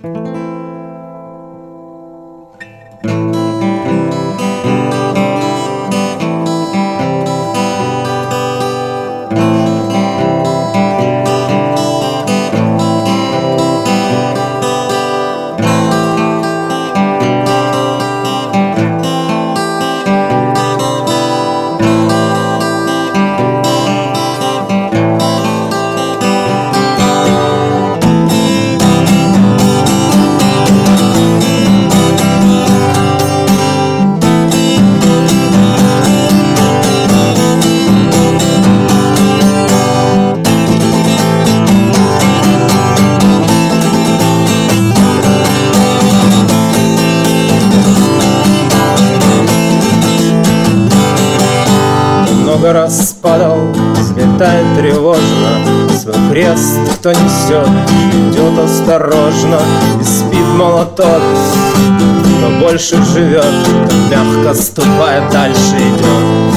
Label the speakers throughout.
Speaker 1: Много раз падал, взлетает тревожно, свой крест кто несет, идет осторожно. И спит мало тот, кто больше живет, кто мягко ступая дальше идет.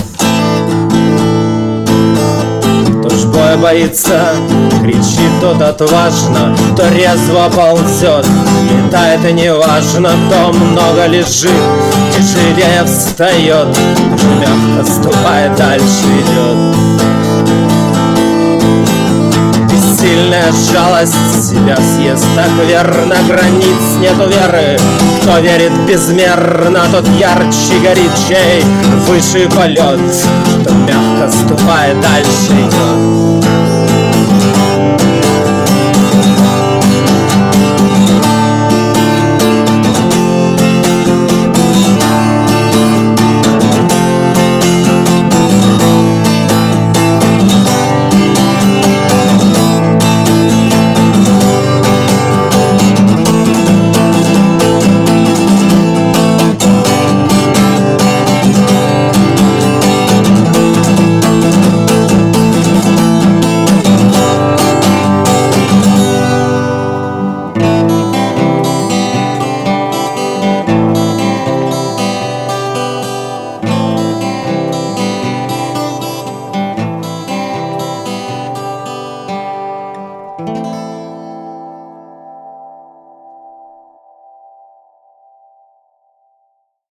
Speaker 1: Кто ж боя боится, кричит тот отважно, кто резво ползет, летает и неважно, кто много лежит, тяжелее встает, кто мягко ступая дальше идет. Бессильная жалость себя съест, так верно, границ нету веры. Кто верит безмерно, тот ярче горит, чей выше полет, кто мягко ступая дальше идет.